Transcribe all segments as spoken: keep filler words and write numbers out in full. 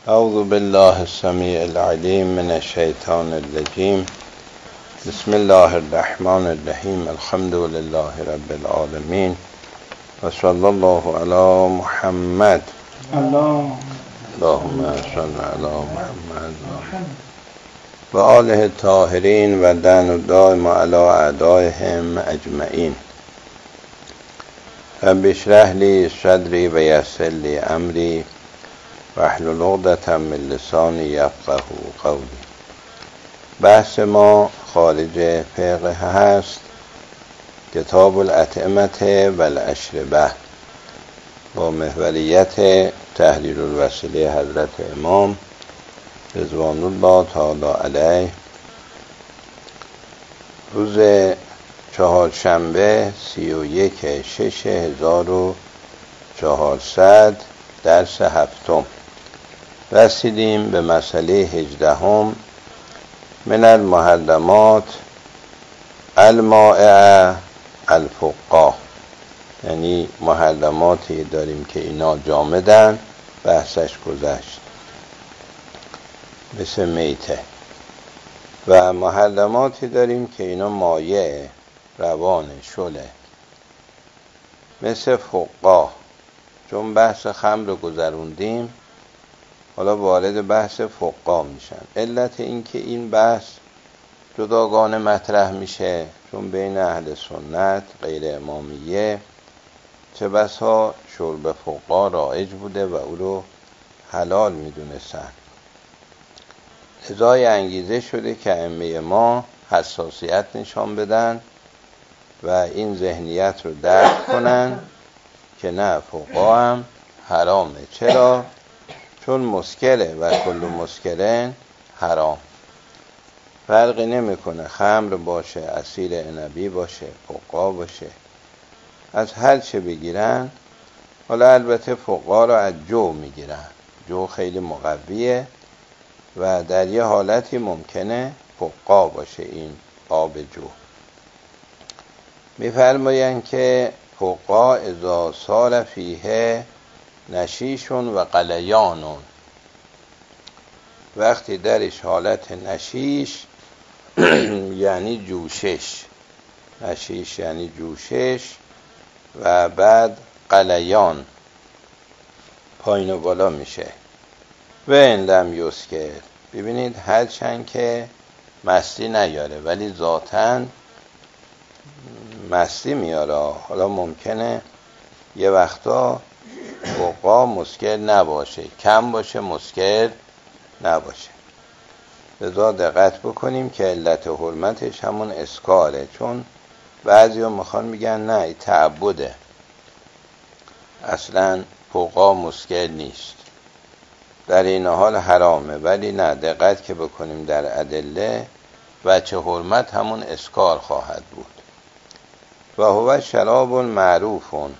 اعوذ بالله السمیع العلیم من الشیطان الرجیم. بسم الله الرحمن الرحیم. الحمد لله رب العالمین و صلی الله علی محمد. اللهم صل علی محمد و آله الطاهرین و لعن الدائم علی اعدائهم اجمعین. رب اشرح لی صدری و یسر لی امری واحلل عقدة من لسانی یفقهوا قولی. بحث ما خارج فقه هست، کتاب الاطعمة و الاشربه با محوریت تحریر الوسیله حضرت امام رضوان الله تعالی علیه. روز چهارشنبه سی و یک شش هزار و چهارصد درس هفتم رسیدیم به مسئله هجدهم من المحرمات المائع الفقاع، یعنی محرماتی داریم که اینا جامدن، بحثش گذشت، مثل میته، و محرماتی داریم که اینا مایع روان شله، مثل فقاع. چون بحث خمر رو گذروندیم، حالا وارد بحث فقاع میشن. علت این که این بحث جداگانه مطرح میشه چون بین اهل سنت غیر امامیه چه بسا شرب فقاع رایج بوده و او رو حلال میدونستن. لذا انگیزه شده که ائمه ما حساسیت نشان بدن و این ذهنیت رو درک کنن که نه، فقاع هم حرامه. چرا؟ چون مسکره و کل مسکرن حرام. فرقی نمیکنه خمر باشه، عصیر عنبی باشه، فقاع باشه، از هر چه بگیرن. حالا البته فقاع رو از جو میگیرن، جو خیلی مقویه و در یه حالتی ممکنه فقاع باشه این آب جو. میفرمایند که فقاع اذا صار فیه نشیشون و قلیانون، وقتی درش حالت نشیش یعنی جوشش، نشیش یعنی جوشش، و بعد قلیان پایین و بالا میشه. و این لم یسکر، ببینید هرچند که مستی نیاره ولی ذاتاً مستی میاره. حالا ممکنه یه وقتا فقاع مسکر نباشه، کم باشه مسکر نباشه. لذا دقت بکنیم که علت حرمتش همون اسکاره، چون بعضی ها میخوان میگن نه این تعبده، اصلا فقاع مسکر نیست، در این حال حرامه. ولی نه، دقت که بکنیم در ادله وجه حرمت همون اسکار خواهد بود. و هو شراب معروفون،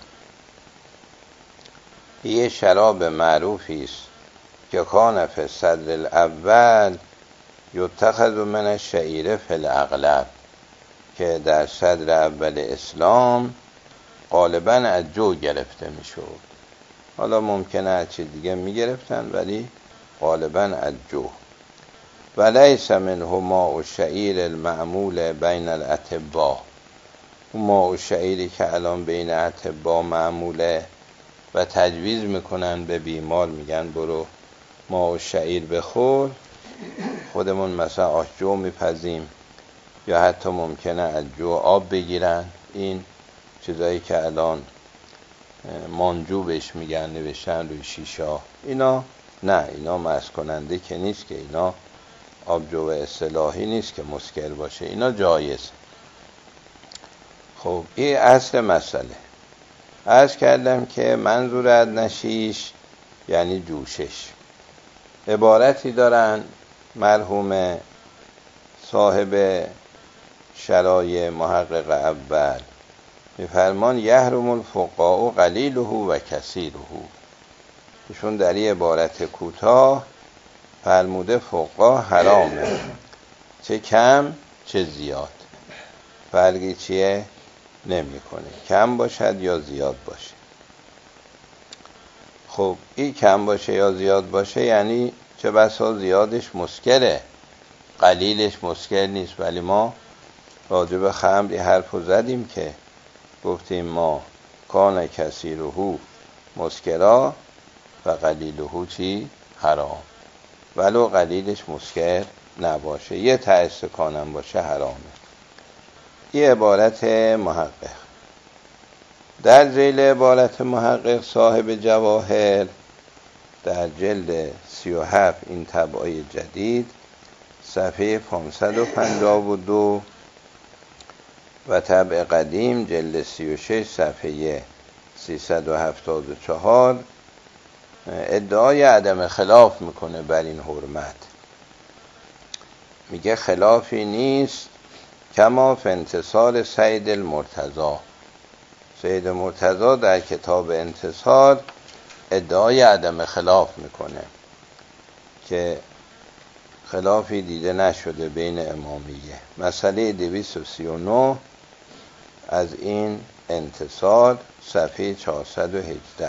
یه شراب معروفی است که کان فی الصدر الاول یتخذ من الشعیر فی الاغلب، که در صدر اول اسلام غالبا از جو گرفته میشد. حالا ممکنه از چیز دیگه میگرفتن ولی غالبا از جو. و لیس منه ماء الشعیر المعمول بین الاطباء، ماء الشعیری که الان بین اطباء معموله و تجویز میکنن به بیمار، میگن برو ماء الشعیر بخور، خودمون مثلا آش جو میپزیم یا حتی ممکنه از جو آب بگیرن. این چیزایی که الان مانجو بهش میگن، نوشتن روی شیشا، اینا نه، اینا مست کننده که نیست، که اینا آبجو اصطلاحی نیست که مسکر باشه، اینا جایز. خب این اصل مسئله. عرض کردم که منظور از نشیش یعنی جوشش. عبارتی دارن مرحوم صاحب شرای محقق اول، میفرمان یحرم الفقاع قلیله و کثیره. ایشون در این عبارت کوتاه فرموده فقاع حرامه، چه کم چه زیاد، فرقی چیه نمی کنه، کم باشد یا زیاد باشه. خب این کم باشه یا زیاد باشه یعنی چه بسا زیادش مسکره، قلیلش مسکر نیست. ولی ما راجع به خمر حرف رو زدیم که گفتیم ما کان کثیرهو مسکرا و قلیلهو چی؟ حرام. ولو قلیلش مسکر نباشه، یه ته استکانم باشه حرامه. این عبارت محقق. در ذیل عبارت محقق صاحب جواهر در جلد سی و هفت این طبعه جدید صفحه پانصد و پنجاه و دو و طبع قدیم جلد سی و شش صفحه سیصد و هفتاد و چهار ادعای عدم خلاف میکنه بر این حرمت. میگه خلافی نیست کما فی انتصار سید المرتضی. سید مرتضی در کتاب انتصار ادعای عدم خلاف میکنه که خلافی دیده نشده بین امامیه. مسئله دویست و سی و نه از این انتصار صفحه چهارصد و هجده.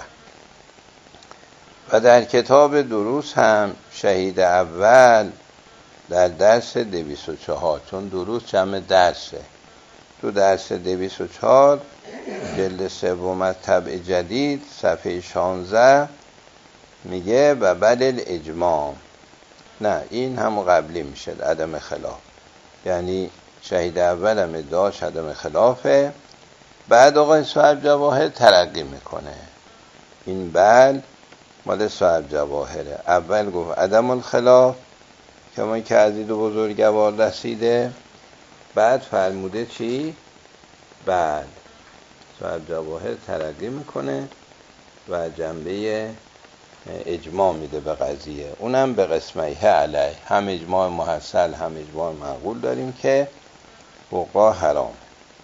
و در کتاب دروس هم شهید اول در درس دویست و چهار، چون دروس جمع درسه، تو درس دویست و چهار جلد سوم از طبع جدید صفحه شانزده میگه و بل الاجماع. نه این هم قبلی میشه عدم خلاف، یعنی شهید اول هم ادعاش عدم خلافه. بعد آقای صاحب جواهر ترقی میکنه. این بل مال صاحب جواهره. اول گفت عدم الخلاف که ما که از این دو بزرگوار رسیده، بعد فرموده چی؟ بعد صاحب جواهر ترقی میکنه و جنبه اجماع میده به قضیه، اونم به قسمیه علیه. هم اجماع محصل هم اجماع معقول داریم که فقها حرام.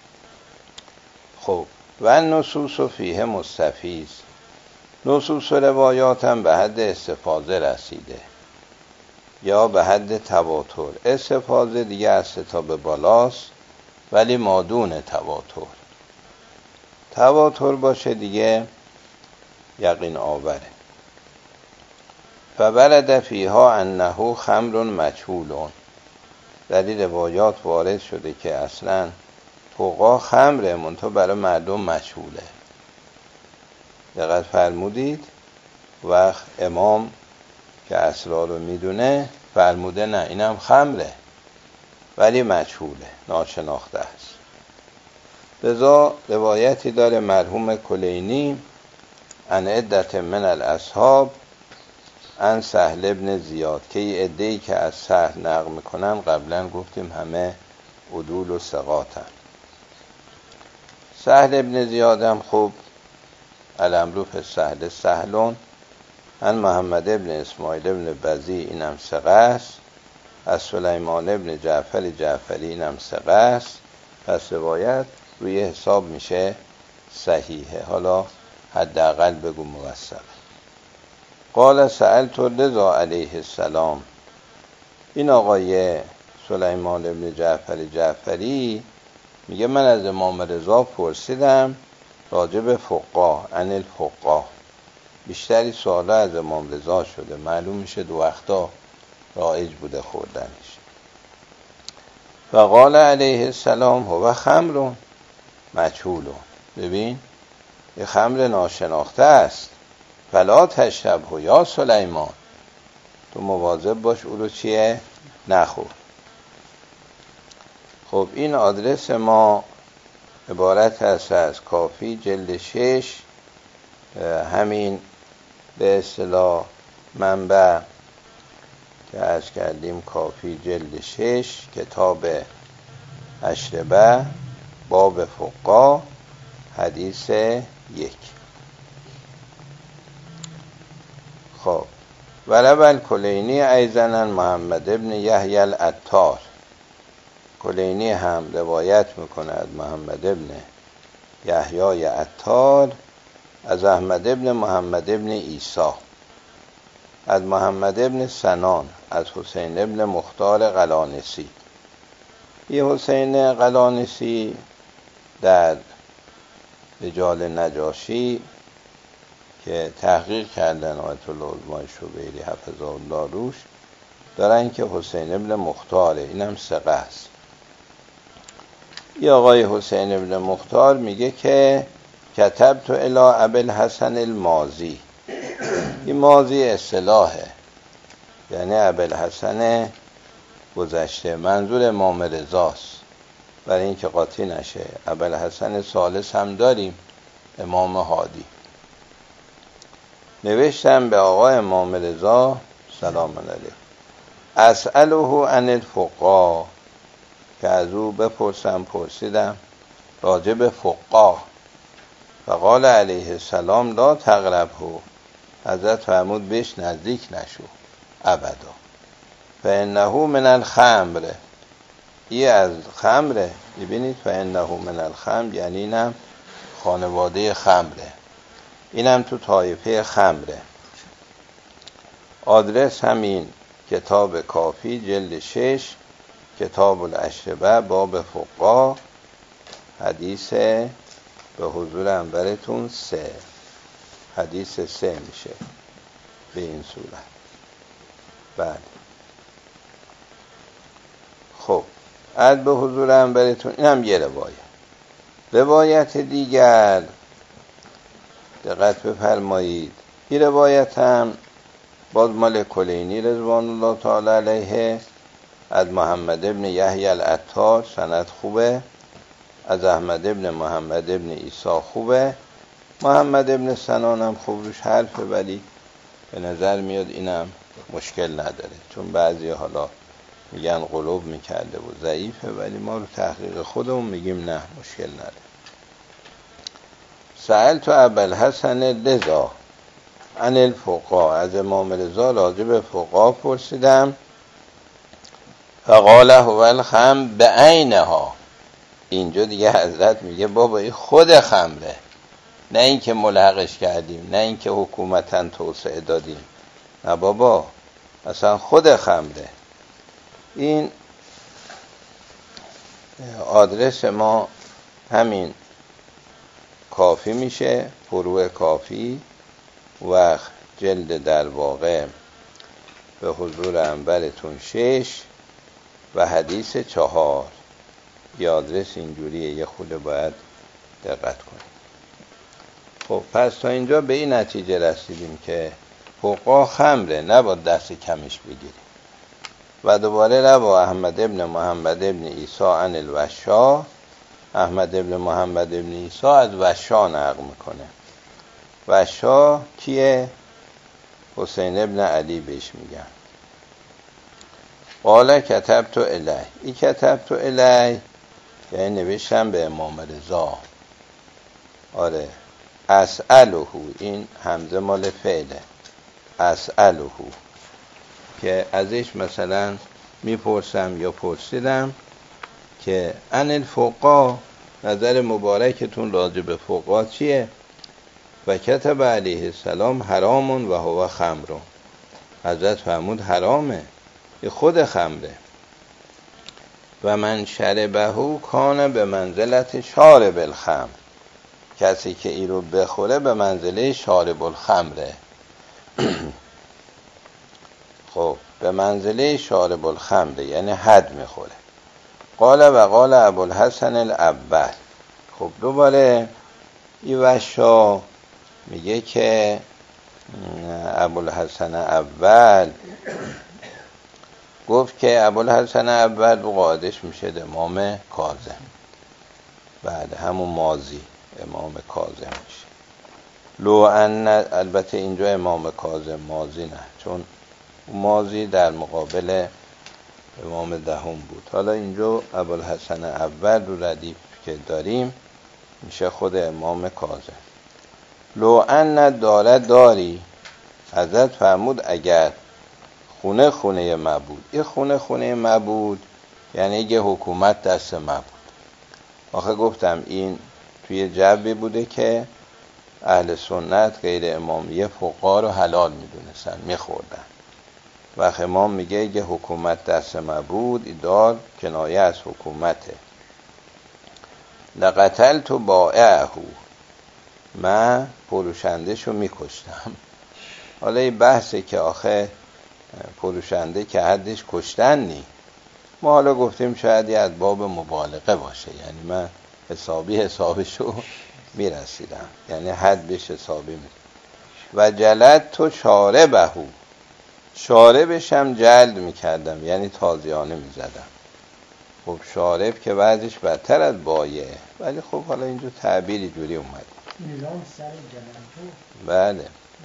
خب و نصوص فیه مستفیض. نصوص و روایات هم به حد استفاضه رسیده یا به حد تواتر. استفاضه دیگه از سه تا به بالاست ولی مادون تواتر. تواتر باشه دیگه یقین آوره. فورد فیها انه خمر مجهول. در این روایات وارد شده که اصلا فقها خمره منتها برای مردم مجهوله. دقت فرمودید؟ وقت امام که اسرار رو میدونه فرموده نه اینم خمره ولی مجهوله، ناشناخته است. لذا روایتی داره مرحوم کلینی عن عدت من الاصحاب عن سهل ابن زیاد که این عده‌ای که از سهل نقل میکنن قبلا گفتیم همه عدول و ثقاتن. سهل ابن زیاد هم خوب الامروف سهل سهلون عن محمد ابن اسماعیل ابن بزی اینم ثقه است، از سلیمان ابن جعفر جعفری اینم ثقه است. پس روایت روی حساب میشه صحیحه. حالا حداقل بگو موثق. قال سألت رضا علیه السلام. این آقای سلیمان ابن جعفر جعفری میگه من از امام رضا پرسیدم راجع به فقها، عن الفقها. بیشتری سوالا از امام رضا شده، معلوم میشه دو وقتا رایج بوده خوردنش. و قال علیه السلام هو خمر مجهول. ببین یه خمر ناشناخته است. فلا تشربه یا سلیمان، تو مواظب باش او رو چیه نخور. خب این آدرس ما عبارت هست از کافی جلد شش، همین به اصطلاح منبع که عرض کردیم کافی جلد شش کتاب اشربه باب فقها حدیث یک. خب ولو الکلینی ایضا محمد ابن یحیی العطار. کلینی هم روایت میکنه از محمد ابن یحیی عطار از احمد ابن محمد ابن عیسی از محمد ابن سنان از حسین ابن مختار قلانسی. این حسین قلانسی در رجال نجاشی که تحقیق کردن آیت الله عظمای شبیری حفظه الله روش دارن که حسین ابن مختاره، اینم ثقه است. این آقای حسین ابن مختار میگه که کتبت الی ابوالحسن الماضی. این ماضی اصطلاحه، یعنی ابوالحسن گذشته، منظور امام رضاست برای اینکه قاطی نشه. ابوالحسن ثالث هم داریم، امام هادی. نوشتم به آقای امام رضا سلام علیه اسأله عن الفقها، که از او بپرسم، پرسیدم راجع به فقها. فقال علیه السلام لا تقربه، حضرت فرمود بهش نزدیک نشو ابدا. فانه من الخمر، این از خمره. ببینید فانه من الخمر یعنی اینم خانواده خمره، اینم تو طایفه خمره. آدرس همین کتاب کافی جلد شش، کتاب الاشربه، باب فقها، حدیث به حضور انورتون سه، حدیث سه میشه به این صورت. بله خب عد به حضور انورتون، این هم یه روایت. روایت دیگر دقت بفرمایید، این روایت هم باز مال کلینی رضوان الله تعالی علیه، از محمد ابن یحیی العطار، سند خوبه. از احمد ابن محمد ابن عیسی خوبه. محمد ابن سنان هم خوب روش حرفه، ولی به نظر میاد اینم مشکل نداره، چون بعضی حالا میگن قلوب میکرده و ضعیفه، ولی ما رو تحقیق خودمون میگیم نه، مشکل نداره. سألت ابوالحسن لذا عن الفقها، از امام رضا راجع به فقها پرسیدم. فقال هو الخمر بعینها، اینجا دیگه حضرت میگه بابا این خود خمره، نه اینکه ملحقش کردیم، نه اینکه حکومتاً توسعه دادیم، نه بابا، اصلا خود خمره. این آدرس ما همین کافی میشه، فروع کافی و جلد در واقع به حضور انورتون شش و حدیث چهار. یه آدرس اینجوریه، یه خود باید دقت کنیم. خب پس تا اینجا به این نتیجه رسیدیم که فقها خمره، نباید دست کمش بگیریم. و دوباره روا احمد ابن محمد ابن عیسی عن الوشا، احمد ابن محمد ابن عیسی از وشا نقل میکنه. وشا کیه؟ حسین ابن علی بهش میگن. قال کتبت الیه، این کتبت الیه یعنی نوشتم به امام رضا. آره اسأله، این همزه مال فعله، اسأله که ازش مثلا میپرسم یا پرسیدم که عن الفقها، نظر مبارکتون راجع به فقها چیه؟ و کتب علیه السلام حرام و هو خمر، حضرت فرمود حرامه، این خود خمره. و من شربهو کان به منزلت شارب الخمر، کسی که این رو بخوره به منزله شارب الخمره. خب به منزله شارب الخمره یعنی حد میخوره. قال و قال ابوالحسن الاول. خب دوباره این وشا میگه که ابوالحسن اول گفت که ابوالحسن اول قاعدش میشه امام کاظم، بعد همون ماضی امام کاظم میشه. لو ان، البته اینجا امام کاظم ماضی نه، چون ماضی در مقابل امام دهم بود. حالا اینجا ابوالحسن اول رو ردیف که داریم میشه خود امام کاظم. لو ان داره داری، حضرت فرمود اگر خونه خونه معبود، این خونه خونه معبود یعنی یه حکومت دست معبود. آخه گفتم این توی جبی بوده که اهل سنت غیر امامیه فقها رو حلال میدونستن، میخوردن. وقت امام میگه یه حکومت دست معبود، این دار کنایه از حکومته. لقتلت بائعه، من فروشندهشو میکشتم. حالا این بحثه که آخه فروشنده که حدش کشتن نی، ما حالا گفتیم شاید یه از باب مبالغه باشه، یعنی من حسابی حسابشو میرسیدم، یعنی حد بهش حسابی می. و جلد تو شاربهو، شاربشم جلد میکردم، یعنی تازیانه میزدم. خب شارب که بعضش بدتر از بایه، ولی خب حالا اینجور تعبیری جوری اومد. نظام سر جلد تو. بله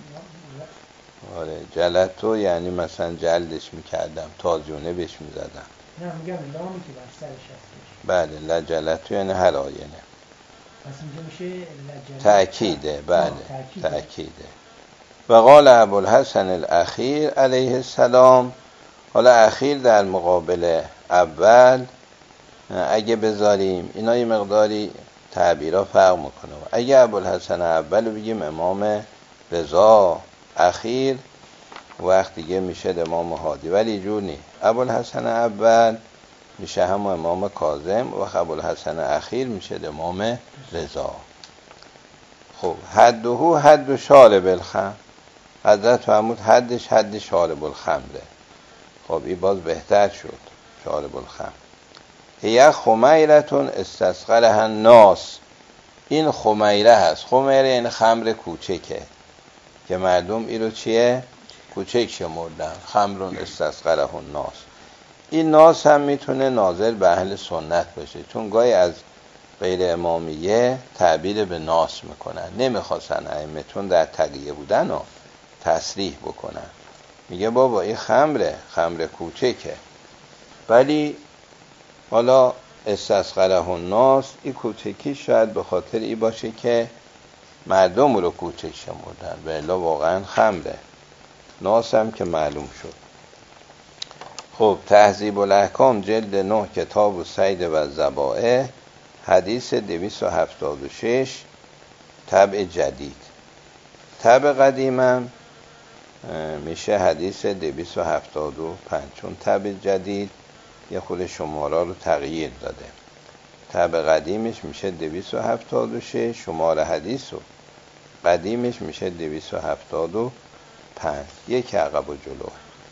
آره جلد تو یعنی مثلا جلدش میکردم، تازیانه بهش میزدم. نه میگم لامی که بر سرش هستش. بله لجلت تو یعنی هر آینه. پس اینجا میشه لجلت تأکیده. بله تأکیده. تأکیده. و قال ابوالحسن الاخیر علیه السلام، حالا اخیر در مقابل اول اگه بذاریم اینا یه مقداری تعبیرها فرق میکنه. اگه ابوالحسن اول بگیم امام رضا، اخیر وقت دیگه میشه امام هادی، ولی جور نی. ابوالحسن اول میشه هم امام کاظم و ابوالحسن اخیر میشه امام رضا. خب حدهو حد شارب الخمر، حضرت فرمود حدش حد شارب الخمره. خب این باز بهتر شد، شارب الخمر. هی خمیرتون استصغرها الناس، این خمیره هست. خمیره یعنی خمر کوچکه که مردم این رو چیه؟ کوچک شمردن. خمرون استصغره الناس. این ناس هم میتونه ناظر به اهل سنت باشه، چون گاهی از غیر امامیه تعبیر به ناس میکنن، نمیخواستن ائمه چون در تقیه بودن و تصریح بکنن. میگه بابا این خمره، خمر کوچکه، ولی حالا استصغره الناس، این کوچکی شاید به خاطر ای باشه که مردم رو کوچک شمردن، و الا واقعا خمره. ناس هم که معلوم شد. خب تهذیب الاحکام جلد نه کتاب الصید و الذبائح، حدیث دویست و هفتاد و شش، طبع جدید. طبع قدیمم میشه حدیث دویست و هفتاد و پنج، چون طبع جدید یه خود شماره رو تغییر داده. طبع قدیمش میشه دویست و هفتاد و شش، شماره حدیث و قدیمش میشه دویست و هفتاد و پنج، یک عقب و جلو.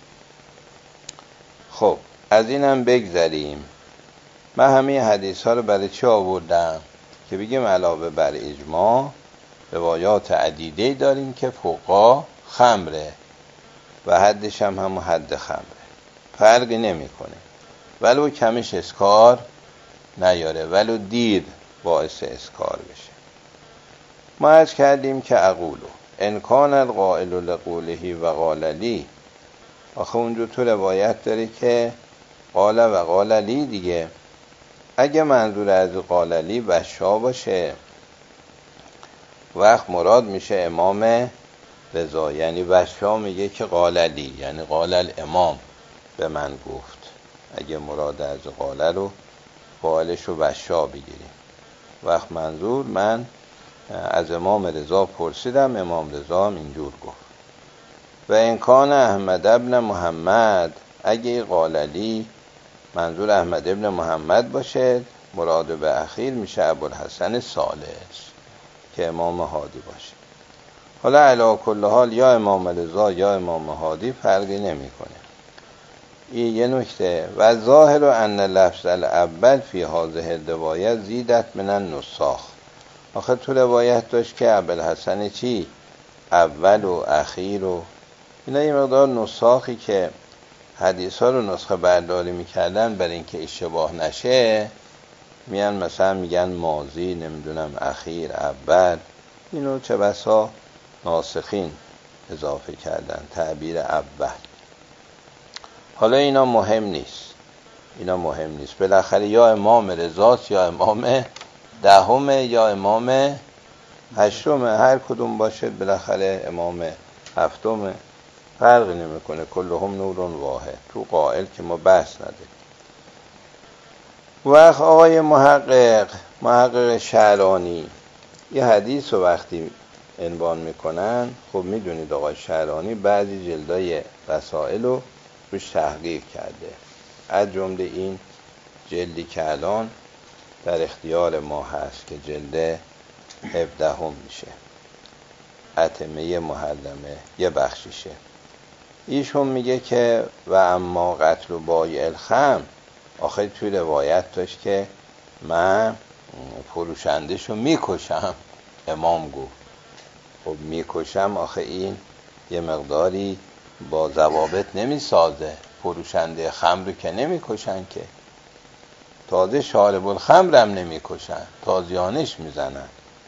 خب از اینم بگذریم. من همه حدیث ها رو برای چی آوردم؟ که بگیم علاوه بر اجماع روایات عدیده داریم که فقها خمره و حدش هم همون حد خمره، فرقی نمی کنه، ولو کمش اسکار نیاره، ولو دیر باعث اسکار بشه. ما عرض کردیم که اقولو ان کان القائل لقوله و قال لی، آخه اونجا تو روایت داره که قال و قال لی دیگه. اگه منظور از قال لی بشا باشه، وقت مراد میشه امام رضا، یعنی بشا میگه که قال لی، یعنی قال الامام به من گفت. اگه مراد از قال رو فاعلش رو بشا بگیریم، وقت منظور من از امام رضا پرسیدم، امام رضا هم اینجور گفت. و امکان احمد ابن محمد، اگه قال لی منظور احمد ابن محمد باشه، مراد به اخیر میشه ابوالحسن ثالث که امام هادی باشه. حالا علی کل حال یا امام رضا یا امام هادی فرقی نمیکنه. این یه نکته. و ظاهر ان لفظ الاول فی هذه الروایه زیدت من النساخ، آخه تو روایت داشت که ابوالحسن چی؟ اول و اخیر و اینا یه مقدار نساخی که حدیث ها رو نسخه برداری میکردن برای اینکه اشتباه نشه، میان مثلا میگن ماضی، نمیدونم اخیر، اول. اینو چه بسا ناسخین اضافه کردن، تعبیر اول. حالا اینا مهم نیست، اینا مهم نیست. بالاخره یا امام رضاست یا امام دهمه یا امام هشتمه، هر کدوم باشه بالاخره امام هفتمه، فرقی نمیکنه. کلهم نور واحد. تو قائل که ما بحث نداریم. وقت آقای محقق محقق شعرانی یه حدیث رو وقتی عنوان میکنن، خب میدونید آقای شعرانی بعضی جلدای رسائل رو روش تحقیق کرده، از جمله این جلدی که الان در اختیار ما هست که جلد هفدهم میشه، اتمه محرمه یه بخشیشه. ایشون میگه که و اما قتل و بایع الخمر، آخه توی روایت داشت که من فروشندشو میکشم. امام گفت خب میکشم، آخه این یه مقداری با ضوابط نمیسازه. فروشنده خمر رو که نمیکشن که، تازه شارب الخمر هم نمیکشن، تازیانش میزنن.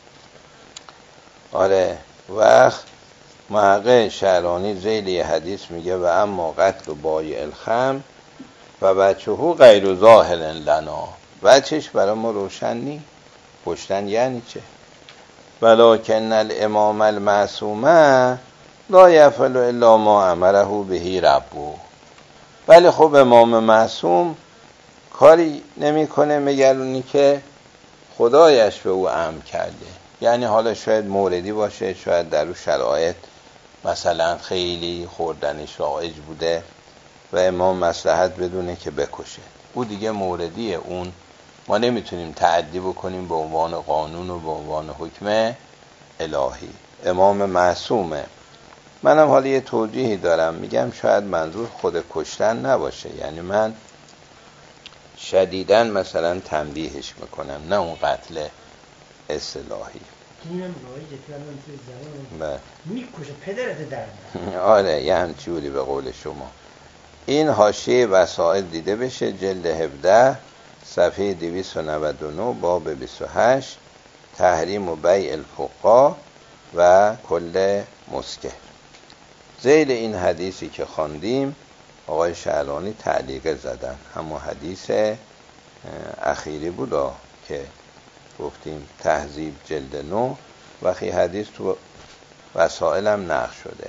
آره، وقت محقق شعرانی ذیل حدیث میگه و اما قتل و بایع الخمر و بچه‌هو غیر ظاهر لنا، بچهش برای ما روشن نی. کشتن یعنی چه؟ ولکن الامام المعصومه لا یفعل الا ما امره به ربه. ولی خب امام معصوم کاری نمیکنه مگر اونی که خدایش به او امر کرده. یعنی حالا شاید موردی باشه، شاید در اون شرایط مثلا خیلی خوردنش رایج بوده و امام مصلحت بدونه که بکشه، او دیگه موردیه، اون ما نمیتونیم تعدی بکنیم به عنوان قانون و به عنوان حکم الهی. امام معصومه. منم حالا یه توضیحی دارم، میگم شاید منظور خود کشتن نباشه، یعنی من شدیداً مثلا تنبیهش میکنم، نه اون قتل اصطلاحی. اینم رایجه که الان توی زبان میکشه پدرت در. آره، یه همچوری به قول شما. این حاشیه وسائل دیده بشه، جلد هفده صفحه دویست و نود و نه باب بیست و هشت، تحریم و بیع الفقا و کل مسکر. ذیل این حدیثی که خواندیم آقای شعرانی تعلیقه زدن، همون حدیث اخیری بود که گفتیم تهذیب جلد نو، وقتی حدیث تو وسائل هم نقل شده.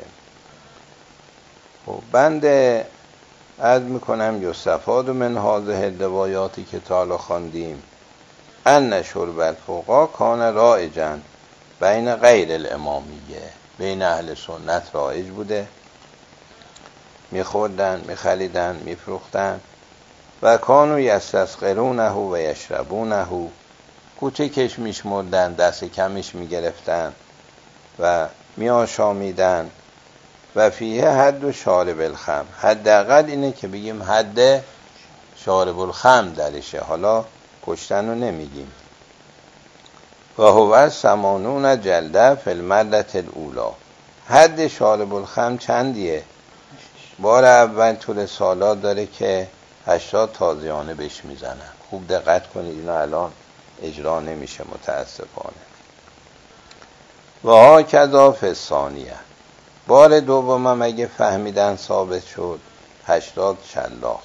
خب بنده عرض میکنم یستفاد من هذه الروایاتی که تا حالا خواندیم ان شرب الفقا کان رایجا بین غیر الامامیه، بین اهل سنت رایج بوده، میخوردن، میخریدن، میفروختن. و کانو یستسقرونه و یشربونه، کوچکش میشمردن، دست کمش میگرفتن و میآشامیدن. و فیه حد و شارب الخمر، حداقل اینه که بگیم حد شارب الخمر درشه، حالا کشتن رو نمیگیم. و هو ثمانون جلده فی المرة الاولی، حد شارب الخمر چندیه؟ بار اول طول سالات داره که هشتاد تازیانه بهش میزنن. خوب دقت کنید، اینا الان اجرا نمیشه متاسفانه. و ها کذا فی الثانیه، بار دوم اگه فهمیدن ثابت شد هشتاد شلاق.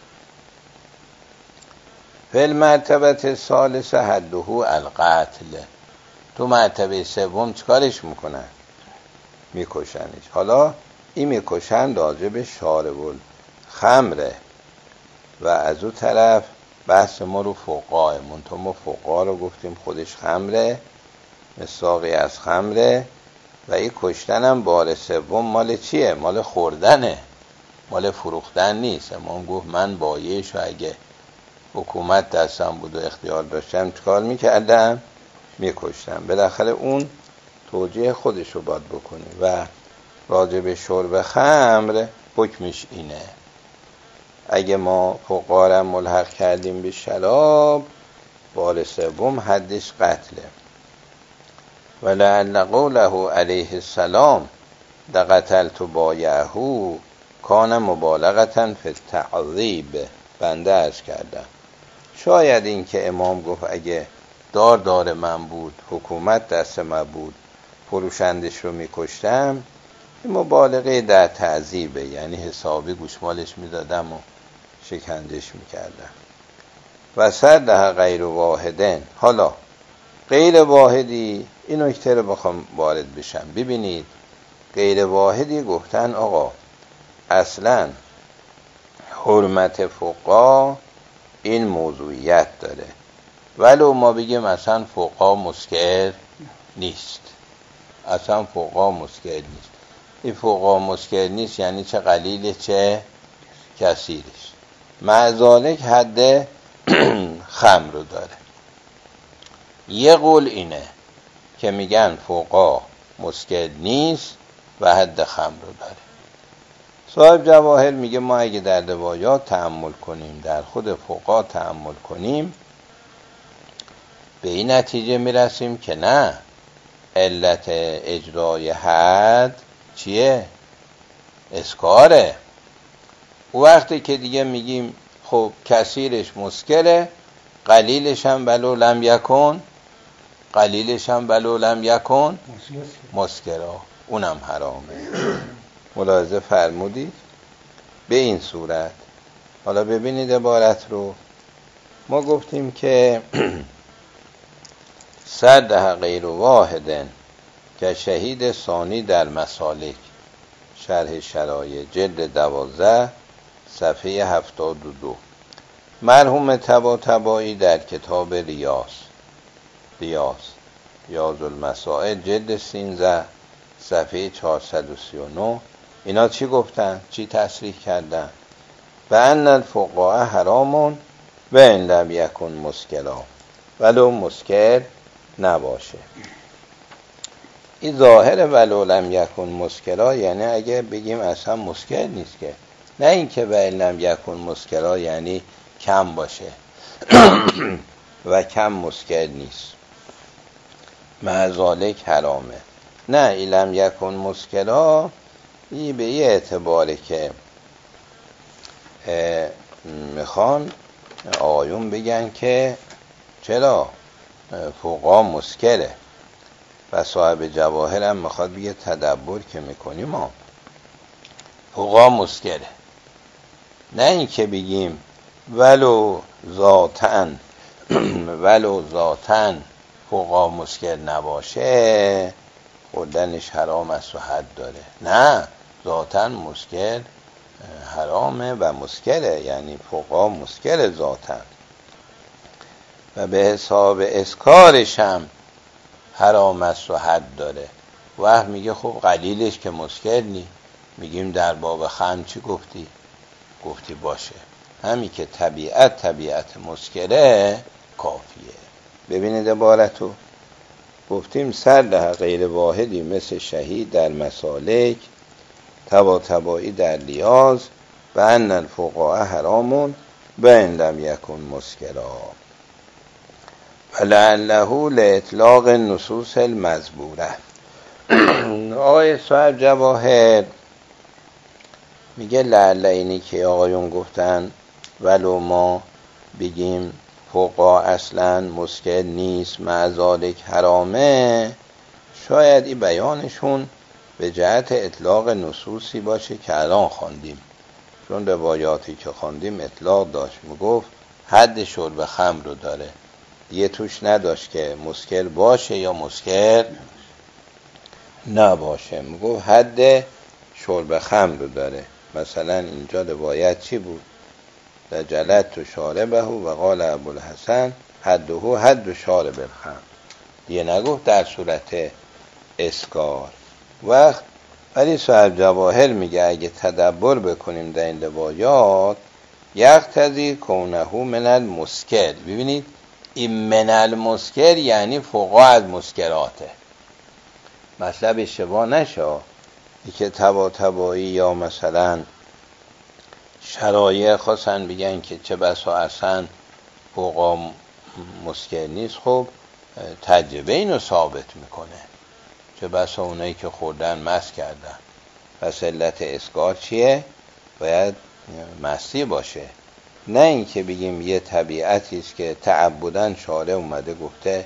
فی المرتبه الثالثه حده القتل، تو مرتبه سوم چکارش میکنن؟ میکشنش. حالا این میکشن راجع به شارب الخمره و از اون طرف بحث ما رو فقاه، منتها ما فقاه رو گفتیم خودش خمره، مساقی از خمره و این کشتن هم بار سوم مال چیه؟ مال خوردنه، مال فروختن نیست. امام گفت من بایعش و اگه حکومت دستم بود و اختیار داشتم چکار میکردم؟ میکشتم. بالاخره اون توجیه خودش رو باید بکنی. و راجع به شرب خمر حکمش اینه، اگه ما فقهاء ملحق کردیم به شراب، بار سوم حدش قتله. ولعل قوله علیه السلام لقتلت بایعه کان مبالغة فی التعذیب، بنده عرض کردم شاید این که امام گفت اگه دار دار من بود، حکومت دست من بود، فروشندش رو میکشتم، این مبالغه در تعذیبه، یعنی حسابی گوشمالش میدادم و شکنجش میکردم. و صدها غیر واحدن، حالا غیر واحدی این نکته رو بخوام وارد بشم. ببینید غیر واحدی گفتن آقا اصلا حرمت فقها این موضوعیت داره، ولو ما بگیم اصلا فقها مسکر نیست، اصلا فقها مسکر نیست. این فقها مسکر نیست یعنی چه قلیل چه کثیرش، معذالک حد خمر رو داره. یه قول اینه که میگن فقها مسکر نیست و حد خمر رو داره. صاحب جواهر میگه ما اگه در روایات تأمل کنیم، در خود فقها تأمل کنیم، به این نتیجه میرسیم که نه، علت اجرای حد چیه؟ اسکاره. او وقتی که دیگه میگیم خب کثیرش مسکره، قلیلش هم ولو لم یکن، قلیلش هم ولو لم یکن مسکرا، اونم حرامه. ملاحظه فرمودید؟ به این صورت. حالا ببینید عبارت رو. ما گفتیم که صدح غیر واحدن که شهید ثانی در مسالک، شرح شرایع، جلد دوازده صفحه هفتاد و دو. مرحوم طباطبایی در کتاب ریاض ریاض ریاض المسائل جلد سیزده صفحه چهارصد و سی و نه اینا چی گفتن؟ چی تصریح کردن؟ و ان الفقهاء حرامون و ان لم یکن مسکرا، ولو مسکر نباشه. این ظاهر ولو لم یکن مسکرا یعنی اگه بگیم اصلا مسکر نیست، که نه اینکه و ان لم یکن مسکرا یعنی کم باشه و کم مسکر نیست، مع ذالک حرامه. نه، این لم یکن مسکرا این به یه اعتباره که میخوان آیون بگن که چرا فقها مسکره، و صاحب جواهر هم میخواد بگه تدبر که میکنیم ما فقها مسکره، نه این که بگیم ولو ذاتن ولو ذاتن فقها مسکر نباشه خوردنش حرام است و حد داره. نه، ذاتن مسکر حرامه و مسکره، یعنی فقها مسکر ذاتن و به حساب اسکارش هم حرام است و حد داره. وقت میگه خب قلیلش که مسکر نی، میگیم در باب خمر چی گفتی؟ گفتی باشه، همین که طبیعت طبیعت مسکره کافیه. ببینید عبارتو. گفتیم صدح غیر واحدی مثل شهید در مسالک، طباطبایی در ریاض، و ان الفقهاء حرامون و ان لم یکن مسکرا ولعله لاطلاق النصوص المذبوره. آقای صاحب جواهر میگه لعل اینی که آقایون گفتن ولو ما بگیم فقها اصلا مسکر نیست مع ذالک حرامه، شاید این بیانشون به جهت اطلاق نصوصی باشه که الان خواندیم، چون روایاتی که خواندیم اطلاق داشت، میگفت حد شرب خمر رو داره، یه توش نداشت که مسکر باشه یا مسکر نباشه، میگفت حد شرب خمر رو داره. مثلا اینجا روایت چی بود؟ لجلدت شاربه و قال ابوالحسن حده حد شارب الخمر، دیگه نگفت در صورت اسکار. وقت ولی صاحب جواهر میگه اگه تدبر بکنیم در این روایات یقتضی کونه من المسکر. ببینید این من المسکر یعنی فقها از مسکراته، مطلب اشتباه نشه ای که طباطبایی یا مثلا شرایع خواستن بگن که چه بسا اصلا فقها مسکر نیست. خب تجربه اینو ثابت میکنه، چه بسا اونایی که خوردن مست کردن. پس علت اسکار چیه؟ باید مستی باشه، نه این که بگیم یه طبیعتی است که تعبداً شارع اومده گفته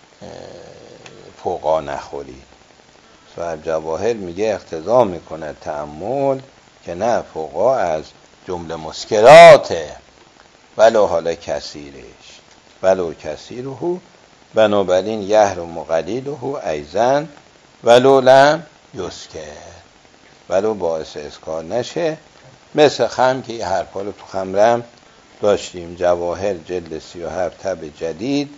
فقها نخورید. صاحب جواهر میگه اقتضا میکنه تأمل که نه، فقها از جمله مسکراته، ولو حالا کثیرش ولو کثیره، بنابراین یحرم قلیله ایضا ولو لم یسکر، ولو باعث اسکار نشه. مثل خمر که این حرفا رو تو خمرم داشتیم. جواهر جلد سی و هفت تب جدید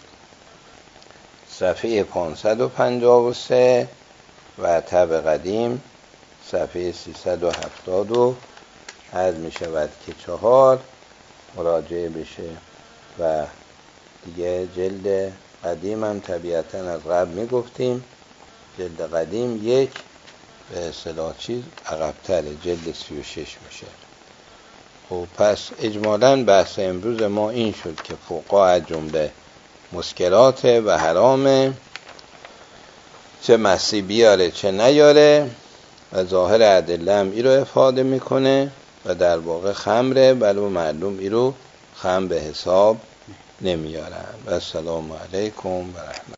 صفحه پانصد و پنجاه و سه و تب قدیم صفحه سیصد و هفتاد و عرض می شود که چهار مراجعه بشه. و دیگه جلد قدیم هم طبیعتا از قبل میگفتیم جلد قدیم یک به اصطلاح چیز عقب‌تره، جلد سی و شش میشه. خب پس اجمالاً بحث امروز ما این شد که فقها از جمله مسکرات و حرامه، چه مسی بیاره چه نیاره، و ظاهر ادله هم این رو افاده میکنه و در واقع خمره، ولو معلوم این رو خمر به حساب نمیارن. و السلام علیکم و رحمت